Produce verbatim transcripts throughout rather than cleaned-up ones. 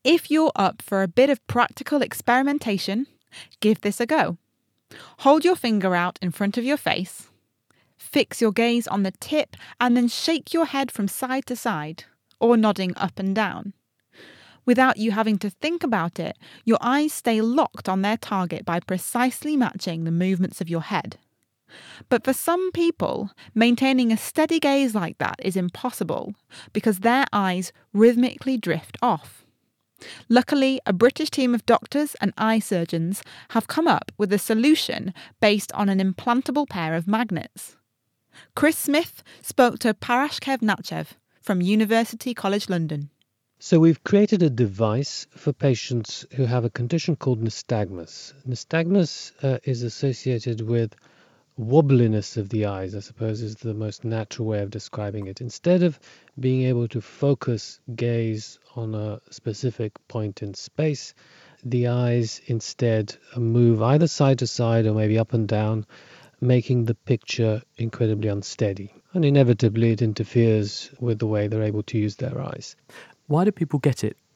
If you're up for a bit of practical experimentation, give this a go. Hold your finger out in front of your face, fix your gaze on the tip, and then shake your head from side to side, or nodding up and down. Without you having to think about it, your eyes stay locked on their target by precisely matching the movements of your head. But for some people, maintaining a steady gaze like that is impossible because their eyes rhythmically drift off. Luckily, a British team of doctors and eye surgeons have come up with a solution based on an implantable pair of magnets. Chris Smith spoke to Parashkev Nachev from University College London. So we've created a device for patients who have a condition called nystagmus. Nystagmus uh, is associated with wobbliness of the eyes, I suppose is the most natural way of describing it. Instead of being able to focus gaze on a specific point in space, the eyes instead move either side to side or maybe up and down, making the picture incredibly unsteady. And inevitably it interferes with the way they're able to use their eyes. Why do people get it?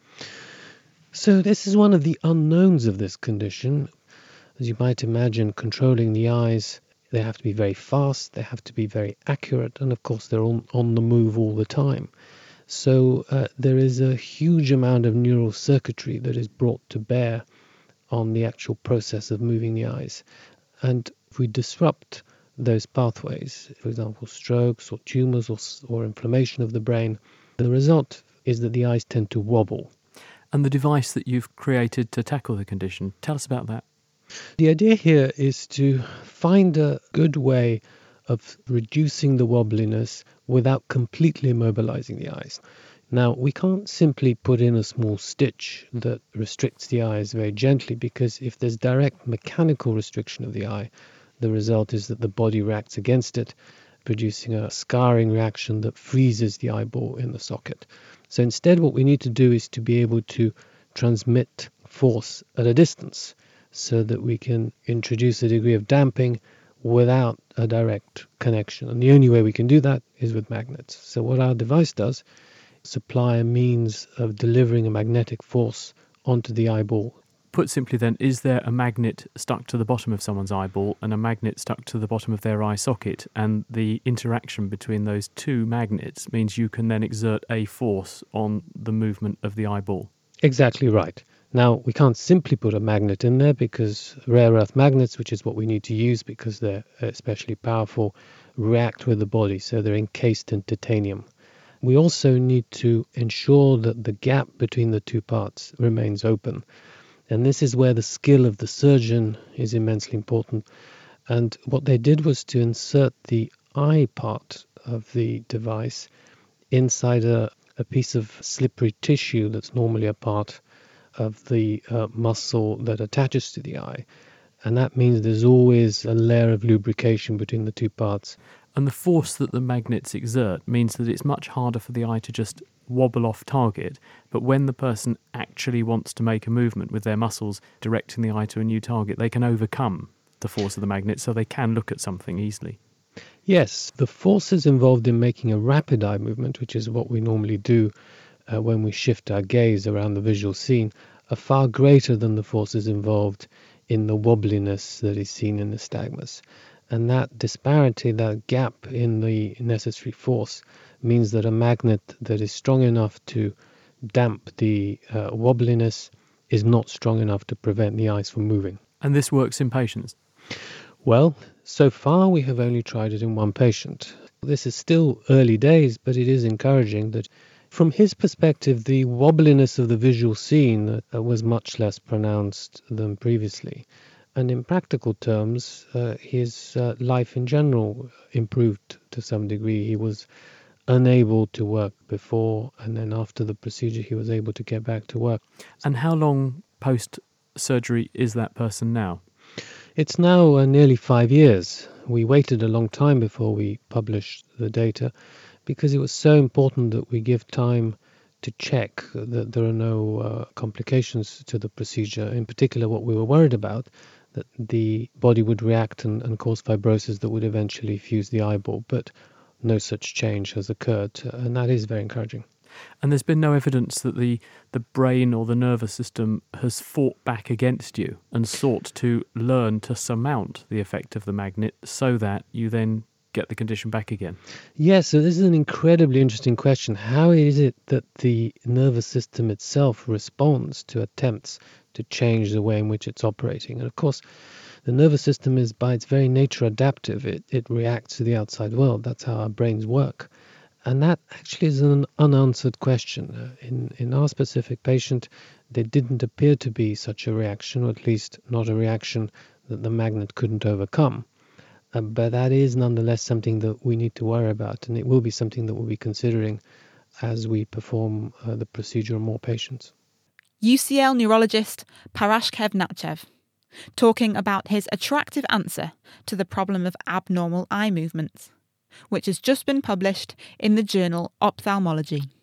So this is one of the unknowns of this condition. As you might imagine, controlling the eyes, they have to be very fast, they have to be very accurate, and of course they're on, on the move all the time. So uh, there is a huge amount of neural circuitry that is brought to bear on the actual process of moving the eyes. And if we disrupt those pathways, for example, strokes or tumours or, or inflammation of the brain, the result is that the eyes tend to wobble. And the device that you've created to tackle the condition, tell us about that. The idea here is to find a good way of reducing the wobbliness without completely immobilizing the eyes. Now, we can't simply put in a small stitch that restricts the eyes very gently, because if there's direct mechanical restriction of the eye, the result is that the body reacts against it, producing a scarring reaction that freezes the eyeball in the socket. So instead, what we need to do is to be able to transmit force at a distance so that we can introduce a degree of damping without a direct connection. And the only way we can do that is with magnets. So what our device does is supply a means of delivering a magnetic force onto the eyeball. Put simply then, is there a magnet stuck to the bottom of someone's eyeball and a magnet stuck to the bottom of their eye socket, and the interaction between those two magnets means you can then exert a force on the movement of the eyeball? Exactly right. Now, we can't simply put a magnet in there because rare earth magnets, which is what we need to use because they're especially powerful, react with the body, so they're encased in titanium. We also need to ensure that the gap between the two parts remains open. And this is where the skill of the surgeon is immensely important. And what they did was to insert the eye part of the device inside a, a piece of slippery tissue that's normally a part of the uh, muscle that attaches to the eye. And that means there's always a layer of lubrication between the two parts. And the force that the magnets exert means that it's much harder for the eye to just wobble off target, but when the person actually wants to make a movement with their muscles directing the eye to a new target, they can overcome the force of the magnet, so they can look at something easily. Yes, the forces involved in making a rapid eye movement, which is what we normally do uh, when we shift our gaze around the visual scene, are far greater than the forces involved in the wobbliness that is seen in nystagmus. And that disparity, that gap in the necessary force, means that a magnet that is strong enough to damp the uh, wobbliness is not strong enough to prevent the eyes from moving. And this works in patients? Well, so far we have only tried it in one patient. This is still early days, but it is encouraging that from his perspective, the wobbliness of the visual scene uh, was much less pronounced than previously. And in practical terms, uh, his uh, life in general improved to some degree. He was unable to work before, and then after the procedure he was able to get back to work. And how long post-surgery is that person now? It's now uh, nearly five years. We waited a long time before we published the data because it was so important that we give time to check that there are no uh, complications to the procedure. In particular, what we were worried about, that the body would react and, and cause fibrosis that would eventually fuse the eyeball, but no such change has occurred, and that is very encouraging. And there's been no evidence that the, the brain or the nervous system has fought back against you and sought to learn to surmount the effect of the magnet so that you then get the condition back again. Yes, so this is an incredibly interesting question. How is it that the nervous system itself responds to attempts to change the way in which it's operating? And of course, the nervous system is by its very nature adaptive. It, it reacts to the outside world. That's how our brains work. And that actually is an unanswered question. Uh, in, in our specific patient, there didn't appear to be such a reaction, or at least not a reaction that the magnet couldn't overcome. Uh, but that is nonetheless something that we need to worry about, and it will be something that we'll be considering as we perform uh, the procedure on more patients. U C L neurologist Parash Kevnachev, talking about his attractive answer to the problem of abnormal eye movements, which has just been published in the journal Ophthalmology.